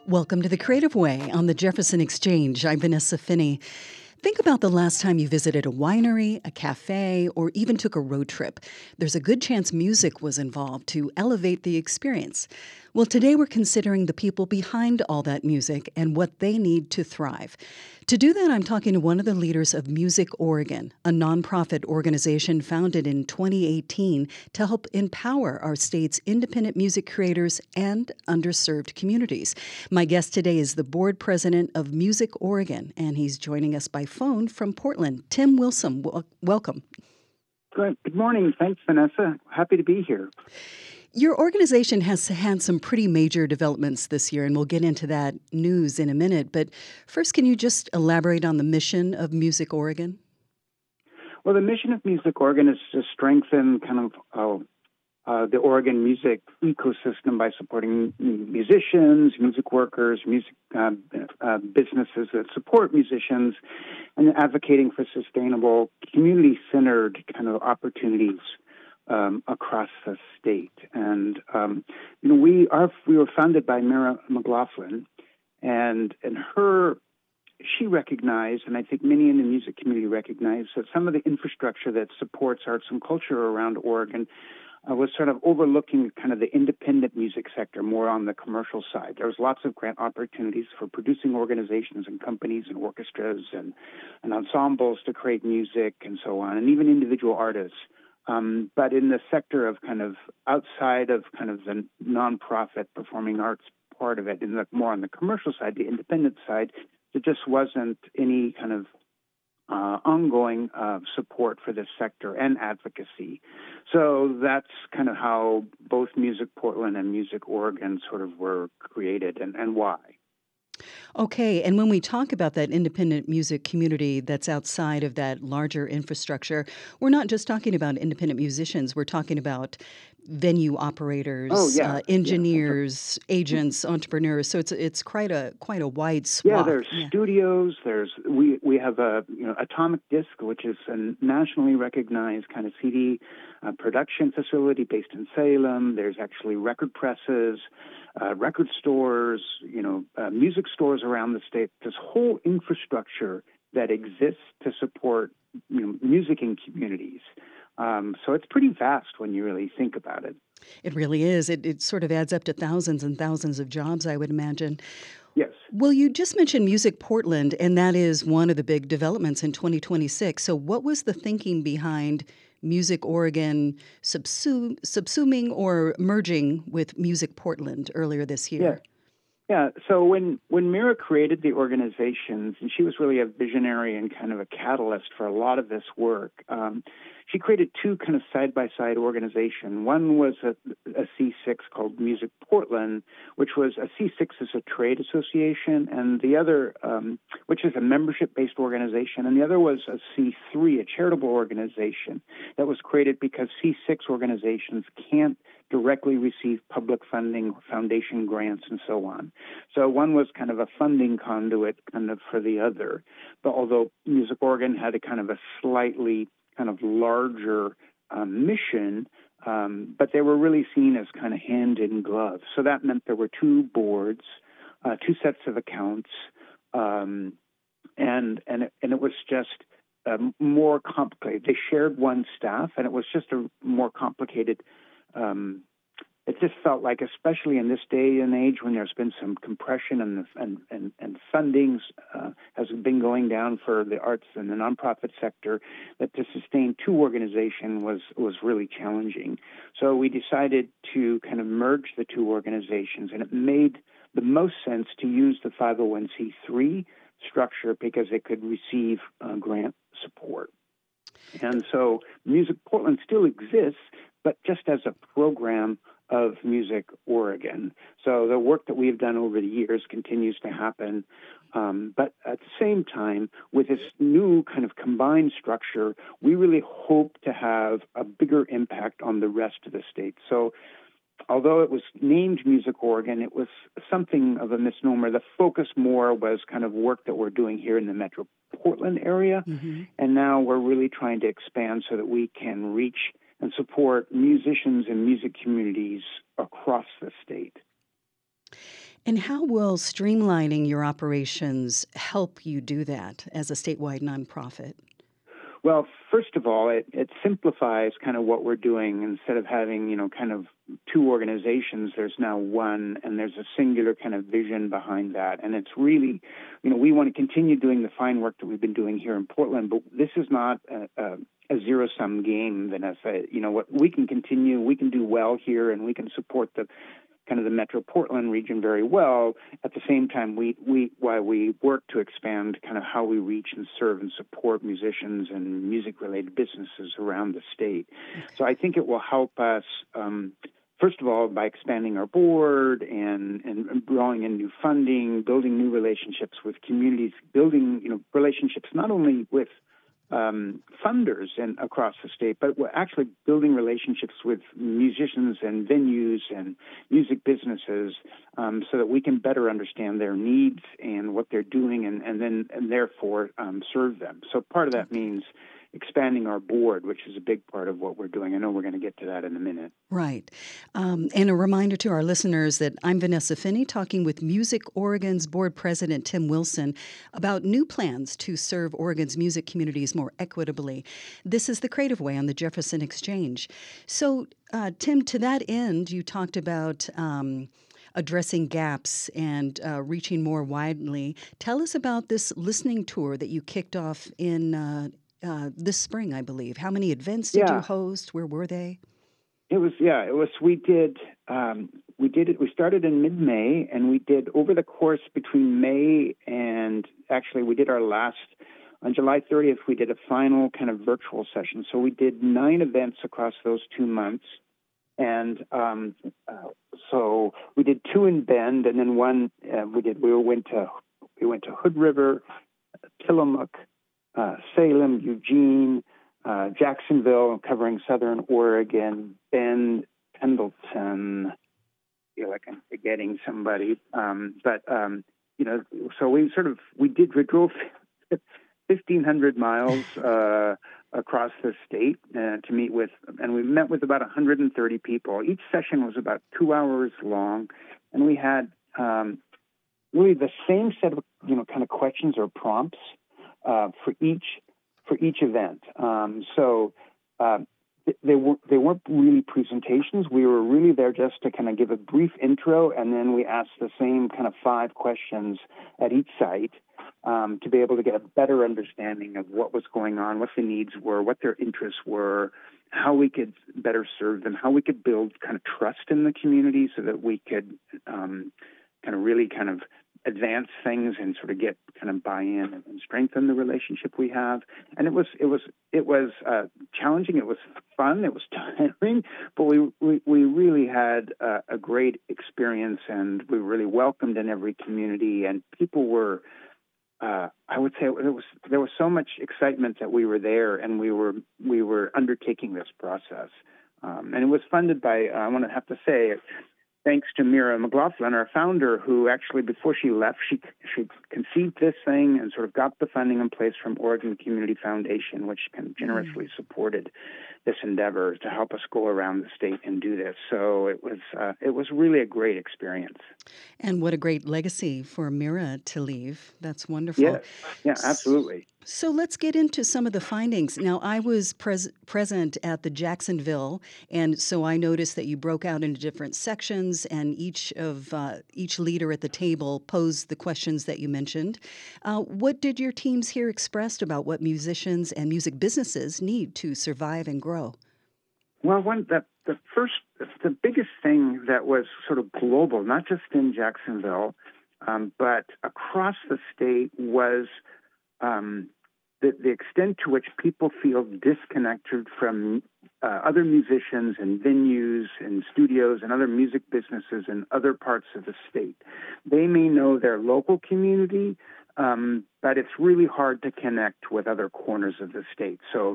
Welcome to The Creative Way on the Jefferson Exchange. I'm Vanessa Finney. Think about the last time you visited a winery, a cafe, or even took a road trip. There's a good chance music was involved to elevate the experience. Well, today we're considering the people behind all that music and what they need to thrive. To do that, I'm talking to one of the leaders of Music Oregon, a nonprofit organization founded in 2018 to help empower our state's independent music creators and underserved communities. My guest today is the board president of Music Oregon, and he's joining us by phone from Portland. Tim Wilson, welcome. Good morning. Thanks, Vanessa. Happy to be here. Your organization has had some pretty major developments this year, and we'll get into that news in a minute. But first, can you just elaborate on the mission of Music Oregon? Well, the mission of Music Oregon is to strengthen the Oregon music ecosystem by supporting musicians, music workers, music businesses that support musicians, and advocating for sustainable, community-centered kind of opportunities across the state. And we were founded by Mira McLaughlin, and she recognized, and I think many in the music community recognize, that some of the infrastructure that supports arts and culture around Oregon was sort of overlooking kind of the independent music sector more on the commercial side. There was lots of grant opportunities for producing organizations and companies and orchestras and ensembles to create music and so on, and even individual artists. But in the sector of kind of outside of kind of the nonprofit performing arts part of it, more on the commercial side, the independent side, there just wasn't any kind of ongoing support for this sector and advocacy. So that's kind of how both Music Portland and Music Oregon sort of were created and why. Okay, and when we talk about that independent music community that's outside of that larger infrastructure, we're not just talking about independent musicians. We're talking about venue operators, engineers, agents, entrepreneurs. So it's quite a wide swath. Yeah, there's studios. We have Atomic Disc, which is a nationally recognized kind of CD production facility based in Salem. There's actually record presses, record stores, music stores around the state. This whole infrastructure that exists to support music in communities. So it's pretty vast when you really think about it. It really is. It sort of adds up to thousands and thousands of jobs, I would imagine. Yes. Well, you just mentioned Music Portland, and that is one of the big developments in 2026. So what was the thinking behind Music Oregon subsuming or merging with Music Portland earlier this year? Yeah. So when Mira created the organizations, and she was really a visionary and kind of a catalyst for a lot of this work, she created two kind of side-by-side organizations. One was a C6 called Music Portland, which was a C6 is a trade association, and the other, which is a membership-based organization, and the other was a C3, a charitable organization that was created because C6 organizations can't directly receive public funding, foundation grants, and so on. So one was kind of a funding conduit kind of for the other. But although Music Oregon had a kind of a slightly kind of larger mission, but they were really seen as kind of hand in glove. So that meant there were two boards, two sets of accounts, and it was just more complicated. They shared one staff, and it was just a more complicated. It just felt like, especially in this day and age when there's been some compression and fundings has been going down for the arts and the nonprofit sector, that to sustain two organizations was really challenging. So we decided to kind of merge the two organizations, and it made the most sense to use the 501c3 structure because it could receive grant support. And so Music Portland still exists, but just as a program of Music Oregon. So the work that we've done over the years continues to happen. But at the same time, with this new kind of combined structure, we really hope to have a bigger impact on the rest of the state. So although it was named Music Oregon, it was something of a misnomer. The focus more was kind of work that we're doing here in the Metro Portland area. Mm-hmm. And now we're really trying to expand so that we can reach and support musicians and music communities across the state. And how will streamlining your operations help you do that as a statewide nonprofit? Well, first of all, it simplifies kind of what we're doing. Instead of having, kind of two organizations, there's now one, and there's a singular kind of vision behind that. And it's really, we want to continue doing the fine work that we've been doing here in Portland, but this is not a zero-sum game, Vanessa. What we can continue, we can do well here, and we can support the kind of the Metro Portland region very well. At the same time, while we work to expand kind of how we reach and serve and support musicians and music-related businesses around the state. So I think it will help us, first of all, by expanding our board and drawing in new funding, building new relationships with communities, building relationships not only with funders and across the state, but we're actually building relationships with musicians and venues and music businesses so that we can better understand their needs and what they're doing and therefore serve them. So part of that means expanding our board, which is a big part of what we're doing. I know we're going to get to that in a minute. Right. And a reminder to our listeners that I'm Vanessa Finney talking with Music Oregon's board president, Tim Wilson, about new plans to serve Oregon's music communities more equitably. This is The Creative Way on the Jefferson Exchange. So, Tim, to that end, you talked about addressing gaps and reaching more widely. Tell us about this listening tour that you kicked off in this spring, I believe. How many events did you host? Where were they? We started in mid-May, and we did over the course between May and actually we did our last, on July 30th, we did a final kind of virtual session. So we did 9 events across those 2 months. And so we did 2 in Bend, and then one we went to Hood River, Tillamook, Salem, Eugene, Jacksonville, covering Southern Oregon, Bend, Pendleton. I feel like I'm forgetting somebody. So we drove 1,500 miles across the state to meet with, and we met with about 130 people. Each session was about 2 hours long, and we had really the same set of kind of questions or prompts for each event. They weren't really presentations. We were really there just to kind of give a brief intro, and then we asked the same kind of 5 questions at each site to be able to get a better understanding of what was going on, what the needs were, what their interests were, how we could better serve them, how we could build kind of trust in the community so that we could kind of really kind of advance things and sort of get kind of buy-in and strengthen the relationship we have. And it was challenging. It was fun. It was tiring, but we really had a great experience, and we were really welcomed in every community. And people were, I would say, there was so much excitement that we were there, and we were undertaking this process. And it was funded by, I want to have to say, thanks to Mira McLaughlin, our founder, who actually, before she left, she conceived this thing and sort of got the funding in place from Oregon Community Foundation, which kind of generously supported this endeavor to help us go around the state and do this. So it was really a great experience. And what a great legacy for Mira to leave. That's wonderful. Yeah, absolutely. So let's get into some of the findings. Now, I was present at the Jacksonville, and so I noticed that you broke out into different sections, and each leader at the table posed the questions that you mentioned. What did your teams here express about what musicians and music businesses need to survive and grow? Well, the biggest thing that was sort of global, not just in Jacksonville, but across the state, was the extent to which people feel disconnected from other musicians and venues and studios and other music businesses in other parts of the state. They may know their local community, but it's really hard to connect with other corners of the state. So,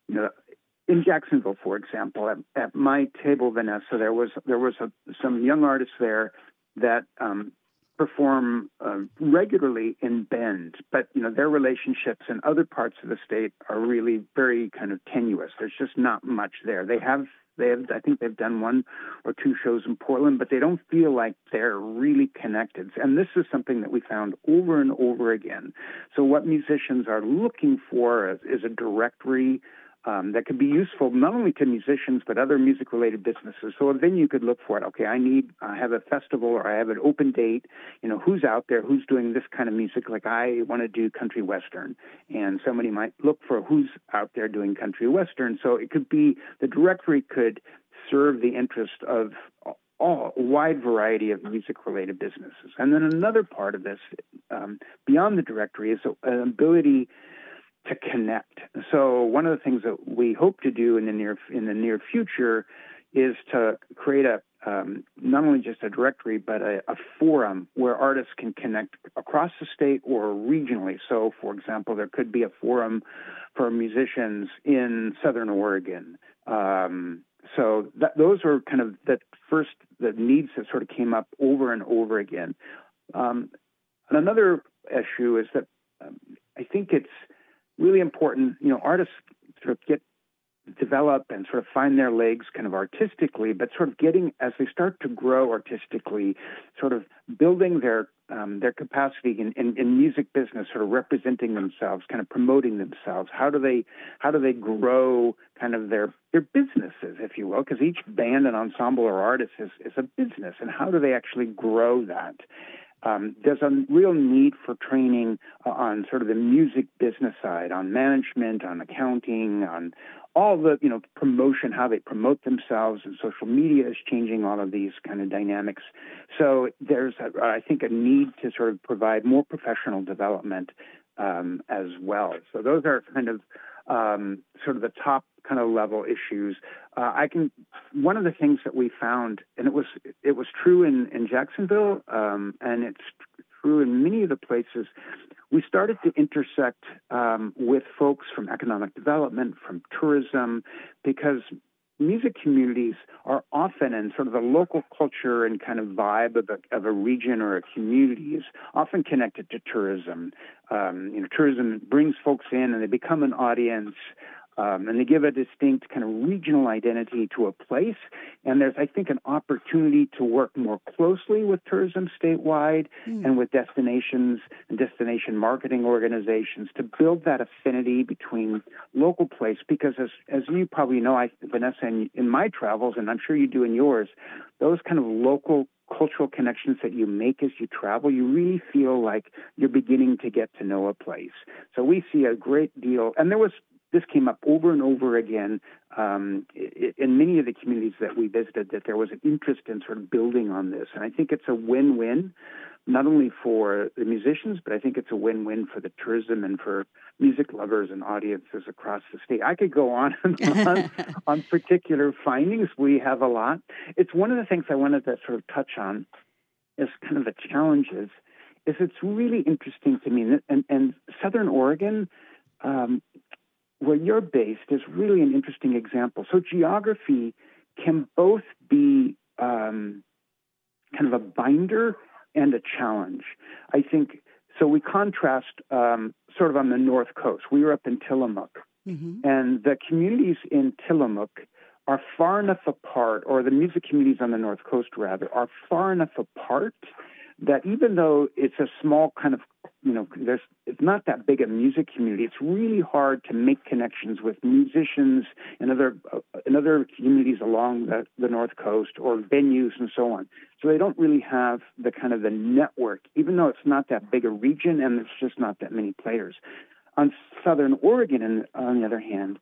in Jacksonville, for example, at my table, Vanessa, there was some young artists there that perform regularly in Bend, but their relationships in other parts of the state are really very kind of tenuous. There's just not much there. They have I think they've done 1 or 2 shows in Portland, but they don't feel like they're really connected. And this is something that we found over and over again. So what musicians are looking for is a directory that could be useful not only to musicians but other music-related businesses. So a venue could look for it. Okay, I have a festival or I have an open date. Who's out there? Who's doing this kind of music? Like I want to do country western, and somebody might look for who's out there doing country western. So it could be the directory could serve the interest of a wide variety of music-related businesses. And then another part of this, beyond the directory, is an ability to connect. So one of the things that we hope to do in the near future is to create not only just a directory, but a forum where artists can connect across the state or regionally. So, for example, there could be a forum for musicians in Southern Oregon. So those are kind of the needs that sort of came up over and over again. And another issue is that I think it's really important, artists sort of develop and sort of find their legs kind of artistically, but sort of as they start to grow artistically, sort of building their capacity in music business, sort of representing themselves, kind of promoting themselves. How do they grow kind of their businesses, if you will? Because each band and ensemble or artist is a business, and how do they actually grow that? There's a real need for training on sort of the music business side, on management, on accounting, on all the, promotion, how they promote themselves, and social media is changing all of these kind of dynamics. So there's, I think, a need to sort of provide more professional development as well. So those are kind of sort of the top kind of level issues. One of the things that we found, and it was true in Jacksonville, and it's true in many of the places, we started to intersect with folks from economic development, from tourism, because music communities are often, in sort of the local culture and kind of vibe of a region or a community, is often connected to tourism. Tourism brings folks in and they become an audience. And they give a distinct kind of regional identity to a place. And there's, I think, an opportunity to work more closely with tourism statewide and with destinations and destination marketing organizations to build that affinity between local place. Because as you probably know, Vanessa, in my travels, and I'm sure you do in yours, those kind of local cultural connections that you make as you travel, you really feel like you're beginning to get to know a place. So we see a great deal. And this came up over and over again in many of the communities that we visited, that there was an interest in sort of building on this. And I think it's a win-win, not only for the musicians, but I think it's a win-win for the tourism and for music lovers and audiences across the state. I could go on and on particular findings. We have a lot. It's one of the things I wanted to sort of touch on is kind of the challenges. It's really interesting to me. And Southern Oregon, where you're based, is really an interesting example. So geography can both be kind of a binder and a challenge. I think, so we contrast sort of on the North Coast. We were up in Tillamook, and the communities in Tillamook are far enough apart, or the music communities on the North Coast, rather, are far enough apart that even though it's a small kind of, it's not that big a music community, it's really hard to make connections with musicians and other communities along the North Coast or venues and so on. So they don't really have the kind of the network, even though it's not that big a region and there's just not that many players. On Southern Oregon, on the other hand,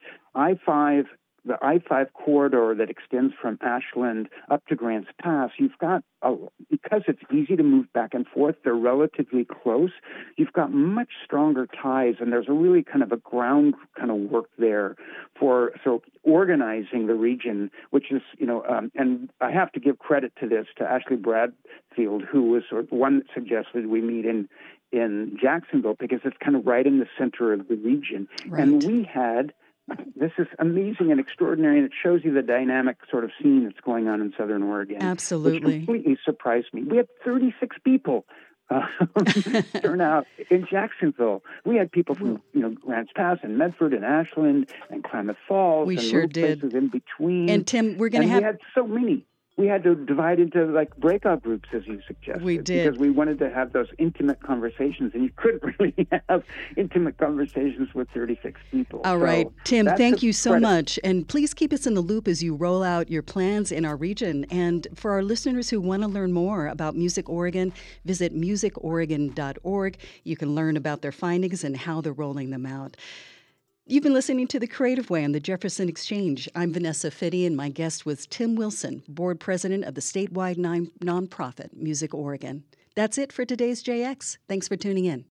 the I-5 corridor that extends from Ashland up to Grants Pass, you've got, because it's easy to move back and forth, they're relatively close, you've got much stronger ties, and there's a really kind of a ground kind of work there for organizing the region, which is, and I have to give credit to this, to Ashley Bradfield, who was sort of one that suggested we meet in Jacksonville, because it's kind of right in the center of the region. Right. And we had... This is amazing and extraordinary, and it shows you the dynamic sort of scene that's going on in Southern Oregon. Absolutely. Which completely surprised me. We had 36 people turnout in Jacksonville. We had people from Grants Pass and Medford and Ashland and Klamath Falls We and sure little did. places in between. And Tim, we're going to have... we had so many. We had to divide into breakout groups, as you suggested. We did. Because we wanted to have those intimate conversations, and you couldn't really have intimate conversations with 36 people. All right. Tim, thank you so much. And please keep us in the loop as you roll out your plans in our region. And for our listeners who want to learn more about Music Oregon, visit musicoregon.org. You can learn about their findings and how they're rolling them out. You've been listening to The Creative Way on the Jefferson Exchange. I'm Vanessa Fitty, and my guest was Tim Wilson, board president of the statewide nonprofit Music Oregon. That's it for today's JX. Thanks for tuning in.